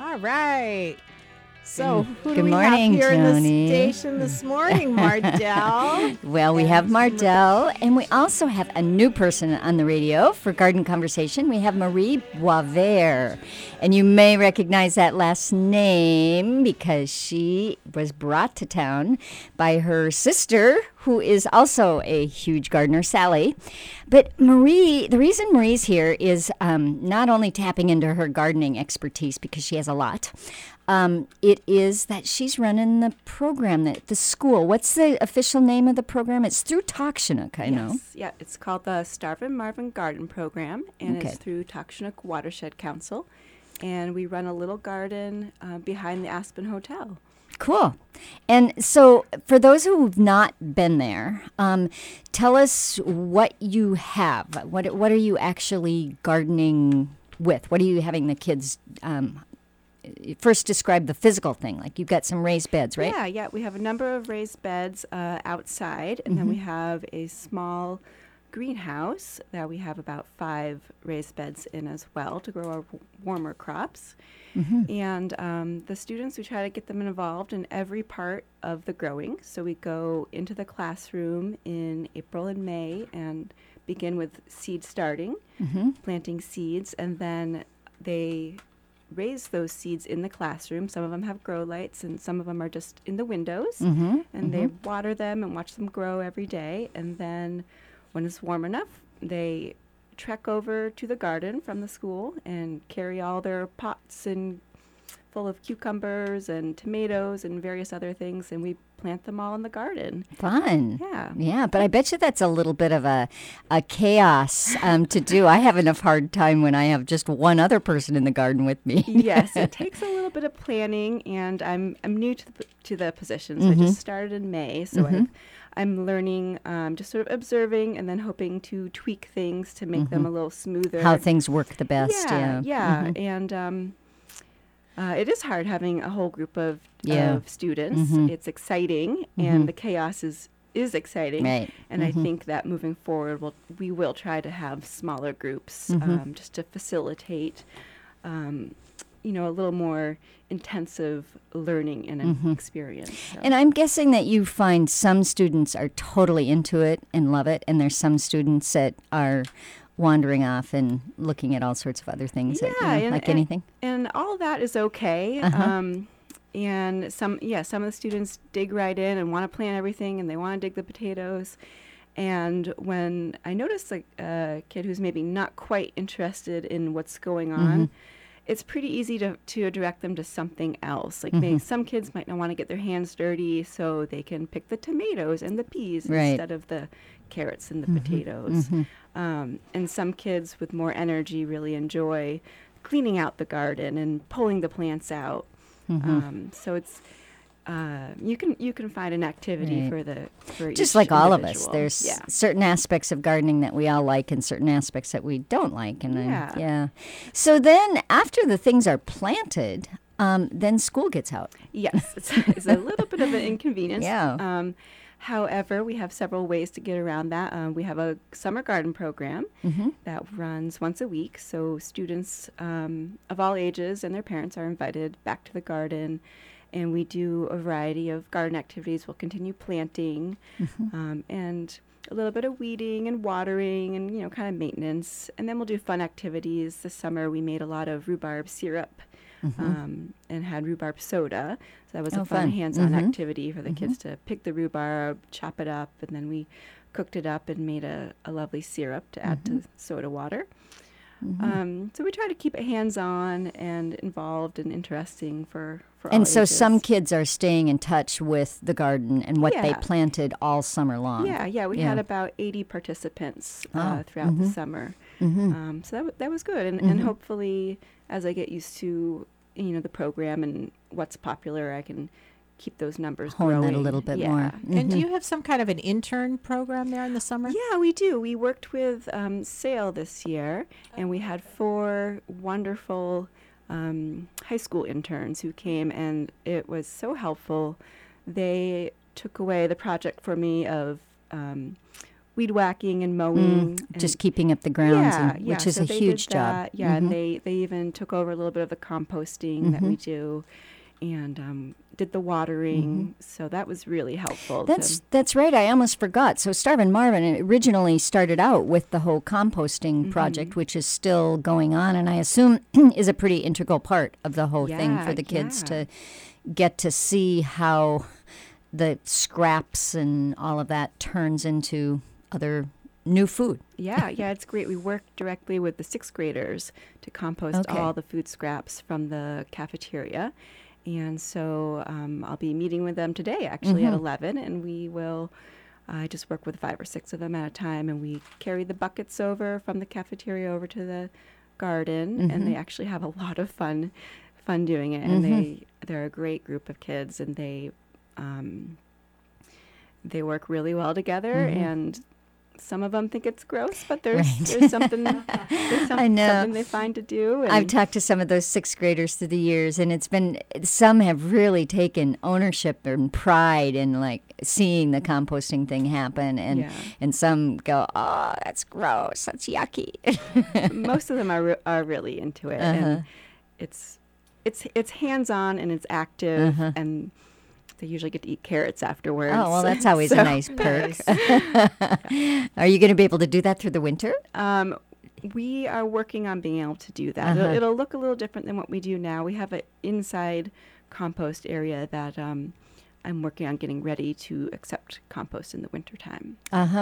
All right. So, who do Good we morning, have here in the Joni. station this morning, Mardell? Well, we have Mardell, and we also have a new person on the radio for Garden Conversation. We have Marie Boisvert, and you may recognize that last name because she was brought to town by her sister, who is also a huge gardener, Sally. But Marie, the reason Marie's here is not only tapping into her gardening expertise because she has a lot. It is that she's running the program at the school. What's the official name of the program? It's through Takshunuk, I know. Yeah, it's called the Starvin Marvin Garden Program, and Okay. it's through Takshunuk Watershed Council. And we run a little garden behind the Aspen Hotel. Cool. And so for those who've not been there, tell us what you have. What are you actually gardening with? What are you having the kids first describe the physical thing? Like you've got some raised beds, right? Yeah. We have a number of raised beds outside, and then we have a small greenhouse that we have about 5 raised beds in as well to grow our warmer crops. And the students, we try to get them involved in every part of the growing. So we go into the classroom in April and May and begin with seed starting, planting seeds, and then they raise those seeds in the classroom. Some of them have grow lights, and some of them are just in the windows. And they water them and watch them grow every day. And then when it's warm enough, they trek over to the garden from the school and carry all their pots and full of cucumbers and tomatoes and various other things, and we plant them all in the garden. Fun. Yeah. Yeah, but I bet you that's a little bit of a chaos to do. I have enough hard time when I have just one other person in the garden with me. Yes, it takes a little bit of planning, and I'm new to the position, so I just started in May, so I'm learning, just sort of observing and then hoping to tweak things to make them a little smoother. How things work the best. Yeah. And it is hard having a whole group of students. It's exciting, and the chaos is exciting. Right. And I think that moving forward, we will try to have smaller groups just to facilitate, a little more intensive learning and an experience. So. And I'm guessing that you find some students are totally into it and love it, and there's some students that are wandering off and looking at all sorts of other things, like anything. And all of that is okay. And some of the students dig right in and want to plant everything, and they want to dig the potatoes. And when I notice a kid who's maybe not quite interested in what's going on, it's pretty easy to direct them to something else. Like maybe some kids might not want to get their hands dirty, so they can pick the tomatoes and the peas instead of the carrots and the potatoes. And some kids with more energy really enjoy cleaning out the garden and pulling the plants out. So it's you can find an activity for just each like all of individual. us. There's certain aspects of gardening that we all like and certain aspects that we don't like. And so then after the things are planted, then school gets out. Yes, it's a little bit of an inconvenience. Yeah. However, we have several ways to get around that. We have a summer garden program that runs once a week. So students of all ages and their parents are invited back to the garden. And we do a variety of garden activities. We'll continue planting and a little bit of weeding and watering and, kind of maintenance. And then we'll do fun activities. This summer we made a lot of rhubarb syrup and had rhubarb soda. So that was a fun hands-on activity for the kids to pick the rhubarb, chop it up, and then we cooked it up and made a lovely syrup to add to soda water. So we try to keep it hands-on and involved and interesting for all And so ages. some kids are staying in touch with the garden and what they planted all summer long. Yeah, we had about 80 participants throughout the summer. So that was good. And hopefully, as I get used to, the program and what's popular, I can keep those numbers Hone growing. that a little bit more. And do you have some kind of an intern program there in the summer? Yeah, we do. We worked with SAIL this year, and we had 4 wonderful high school interns who came, and it was so helpful. They took away the project for me of weed whacking and mowing. Just keeping up the grounds, which is so a they huge did that. job. Yeah, and they even took over a little bit of the composting that we do, and did the watering. So that was really helpful. That's right. I almost forgot. So Starvin' Marvin originally started out with the whole composting project, which is still going on, and I assume is a pretty integral part of the whole thing for the kids to get to see how the scraps and all of that turns into other new food. Yeah, it's great. We work directly with the 6th graders to compost all the food scraps from the cafeteria. And so I'll be meeting with them today, actually, at 11, and we will just work with 5 or 6 of them at a time, and we carry the buckets over from the cafeteria over to the garden, and they actually have a lot of fun doing it, and they're a great group of kids, and they work really well together, and some of them think it's gross, but there's something I know. something they find to do. And I've talked to some of those 6th graders through the years, and some have really taken ownership and pride in like seeing the composting thing happen, and some go, oh, that's gross, that's yucky. Most of them are really into it, and it's hands-on and it's active, and they usually get to eat carrots afterwards. Oh, well, that's always a nice perk. Are you going to be able to do that through the winter? We are working on being able to do that. It'll look a little different than what we do now. We have an inside compost area that I'm working on getting ready to accept compost in the wintertime.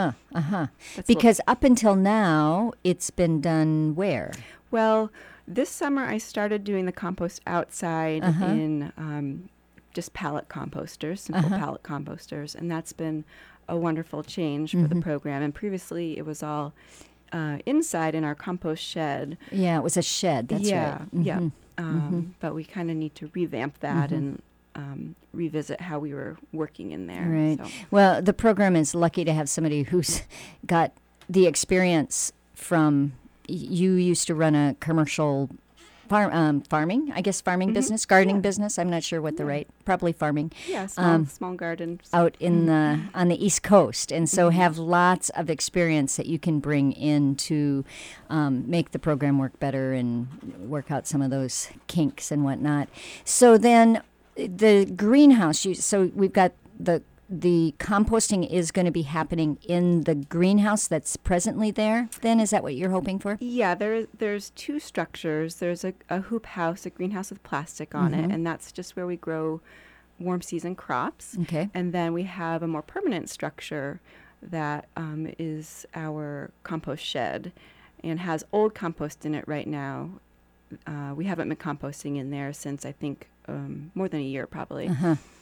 Because up until now, it's been done where? This summer I started doing the compost outside in just pallet composters, simple pallet composters, and that's been a wonderful change for the program. And previously it was all inside in our compost shed. Yeah, it was a shed, that's right. But we kind of need to revamp that and revisit how we were working in there. Right. So. Well, the program is lucky to have somebody who's got the experience from, you used to run a commercial farming business, gardening business. I'm not sure what probably farming. Yeah, small gardens. Out in on the East Coast. And so have lots of experience that you can bring in to make the program work better and work out some of those kinks and whatnot. So then the greenhouse, so we've got the composting is going to be happening in the greenhouse that's presently there, then? Is that what you're hoping for? Yeah, there's 2 structures. There's a hoop house, a greenhouse with plastic on it, and that's just where we grow warm season crops. Okay. And then we have a more permanent structure that is our compost shed and has old compost in it right now. We haven't been composting in there since, I think, more than a year probably.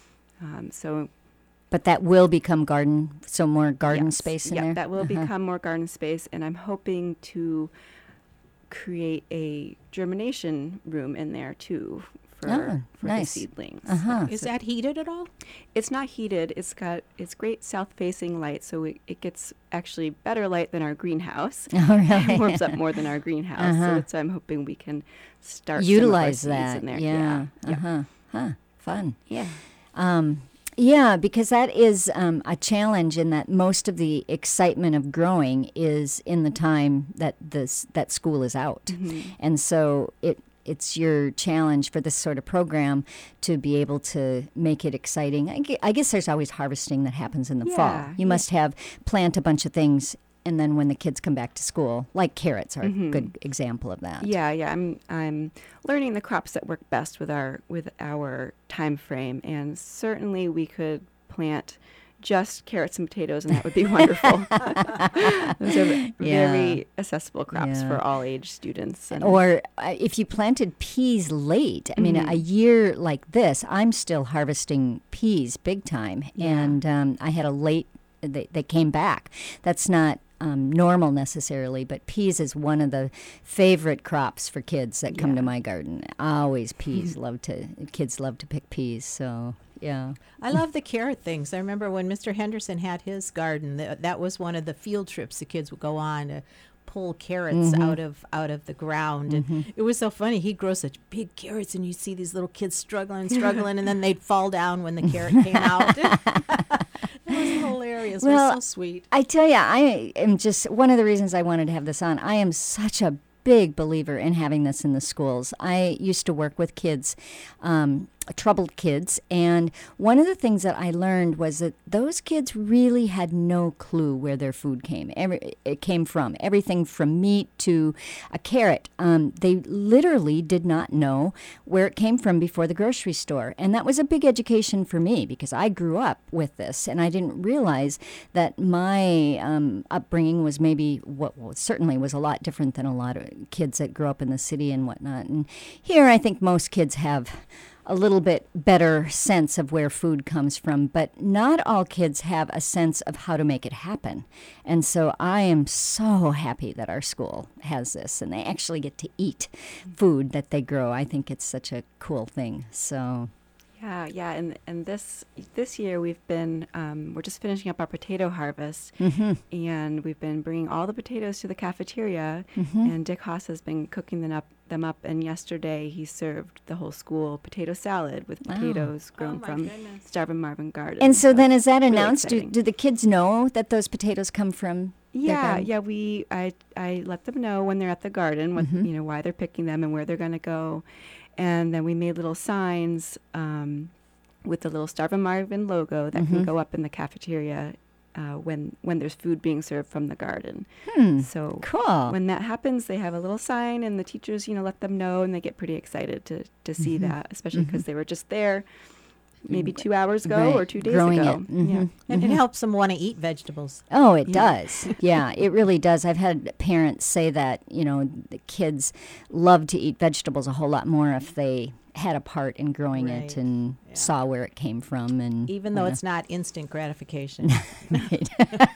But that will become garden, so more garden space in there? Yeah, that will become more garden space, and I'm hoping to create a germination room in there, too, for nice. the seedlings. Is that heated at all? It's not heated. It's great south-facing light, so it gets actually better light than our greenhouse. Oh, really? It warms up more than our greenhouse, so that's why I'm hoping we can start utilize some of our that. seeds in there. Yeah. Fun. Yeah. Yeah, because that is a challenge in that most of the excitement of growing is in the time that that school is out. And so it's your challenge for this sort of program to be able to make it exciting. I guess there's always harvesting that happens in the fall. You must plant a bunch of things, and then when the kids come back to school, like carrots are a good example of that. Yeah. I'm learning the crops that work best with our time frame, and certainly we could plant just carrots and potatoes, and that would be wonderful. Those are very accessible crops for all age students. Or if you planted peas late, I mean, a year like this, I'm still harvesting peas big time, and I had a late. They came back. That's not normal necessarily, but peas is one of the favorite crops for kids that come to my garden. Always peas. Kids love to pick peas. So yeah, I love the carrot things. I remember when Mr. Henderson had his garden. That was one of the field trips the kids would go on to pull carrots out of the ground, and it was so funny. He'd grow such big carrots, and you'd see these little kids struggling, and then they'd fall down when the carrot came out. It was hilarious. Those Well, were so sweet. I tell you, I am just one of the reasons I wanted to have this on. I am such a big believer in having this in the schools. I used to work with kids, troubled kids, and one of the things that I learned was that those kids really had no clue where their food came from. Everything from meat to a carrot. They literally did not know where it came from before the grocery store, and that was a big education for me because I grew up with this, and I didn't realize that my upbringing was maybe certainly was a lot different than a lot of kids that grew up in the city and whatnot. And here, I think most kids have a little bit better sense of where food comes from, but not all kids have a sense of how to make it happen. And so I am so happy that our school has this and they actually get to eat food that they grow. I think it's such a cool thing. So Yeah, and this year we've been we're just finishing up our potato harvest, and we've been bringing all the potatoes to the cafeteria, and Dick Haas has been cooking them up. And yesterday he served the whole school potato salad with potatoes grown from Starvin Marvin Garden. And so then is that really announced? Do exciting. the kids know that those potatoes come from their garden? Yeah. I let them know when they're at the garden, what why they're picking them and where they're going to go. And then we made little signs with the little Starvin Marvin logo that can go up in the cafeteria when there's food being served from the garden. So Cool. when that happens, they have a little sign, and the teachers, let them know, and they get pretty excited to see that, especially because they were just there maybe 2 hours ago Right. or 2 days Growing ago. it. Mhm. Yeah. And it helps them want to eat vegetables. Oh, it does. Yeah, it really does. I've had parents say that, the kids love to eat vegetables a whole lot more if they had a part in growing it Right. and saw where it came from. And Even though it's not instant gratification. right.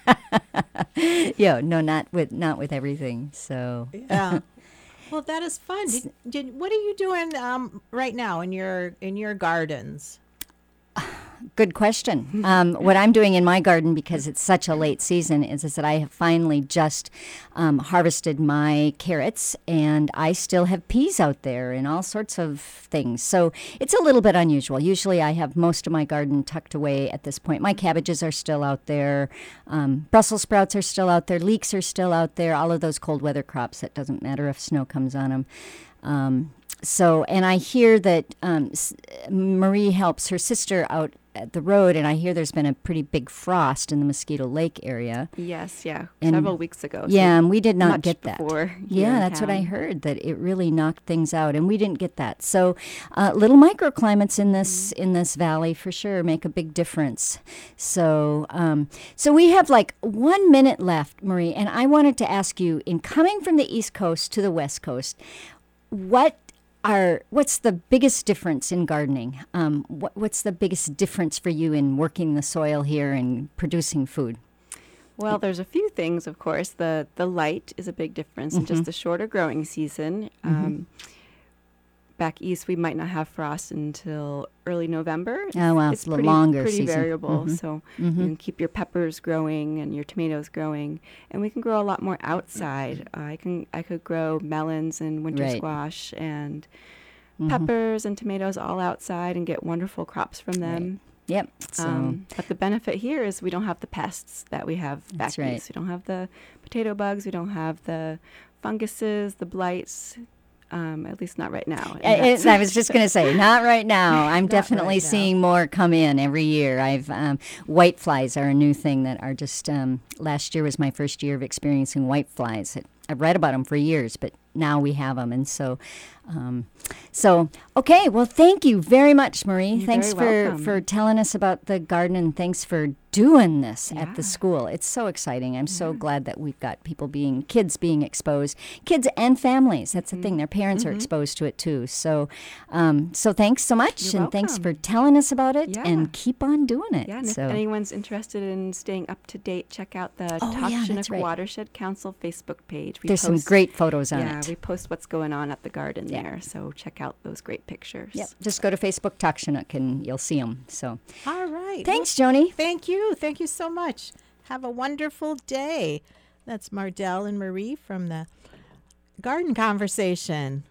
Yeah, no, not with everything. So Yeah. Well, that is fun. What are you doing right now in your gardens? good question. What I'm doing in my garden, because it's such a late season, is that I have finally just harvested my carrots, and I still have peas out there and all sorts of things. So it's a little bit unusual. Usually I have most of my garden tucked away at this point. My cabbages are still out there. Brussels sprouts are still out there. Leeks are still out there. All of those cold weather crops. It doesn't matter if snow comes on them. So, and I hear that Marie helps her sister out at the road, and I hear there's been a pretty big frost in the Mosquito Lake area. Yes, yeah, And- several weeks ago. Yeah, and we did not much get that. before here Yeah, in that's what I town. heard, that it really knocked things out, and we didn't get that. So, little microclimates in this valley for sure make a big difference. So, so we have like 1 minute left, Marie, and I wanted to ask you, in coming from the East Coast to the West Coast, what's the biggest difference in gardening? What's the biggest difference for you in working the soil here and producing food? Well, there's a few things, of course. The light is a big difference, and just the shorter growing season. Back east, we might not have frost until early November. Oh, wow, it's a little longer pretty season. variable. So you can keep your peppers growing and your tomatoes growing, and we can grow a lot more outside. I could grow melons and winter Right. squash and peppers and tomatoes all outside and get wonderful crops from them. Yep. So, But the benefit here is we don't have the pests that we have back That's right. east. We don't have the potato bugs. We don't have the funguses, the blights. At least not right now. And that's- I was just going to say, not right now. I'm definitely right now. seeing more come in every year. White flies are a new thing that are just, last year was my first year of experiencing white flies. I've read about them for years, but now we have them. And so, okay. Well, thank you very much, Marie. You're Thanks very welcome. for telling us about the garden, and thanks for doing this at the Yeah. school. It's so exciting. I'm so glad that we've got kids being exposed, kids and families. That's the thing. Their parents are exposed to it too. So, so thanks so much, You're and thanks welcome. for telling us about it, Yeah. and keep on doing it. Yeah, and if so, anyone's interested in staying up to date, check out the Oh, yeah, that's Tokshinik right. Watershed Council Facebook page. We there's some post- great photos on Yeah, it. we post what's going on at the garden Yeah. there, so check out those great pictures. Yep. Just go to Facebook Tokshinik and you'll see them. So, All right. thanks, Joni. Thank you. Thank you so much. Have a wonderful day. That's Mardell and Marie from the Garden Conversation.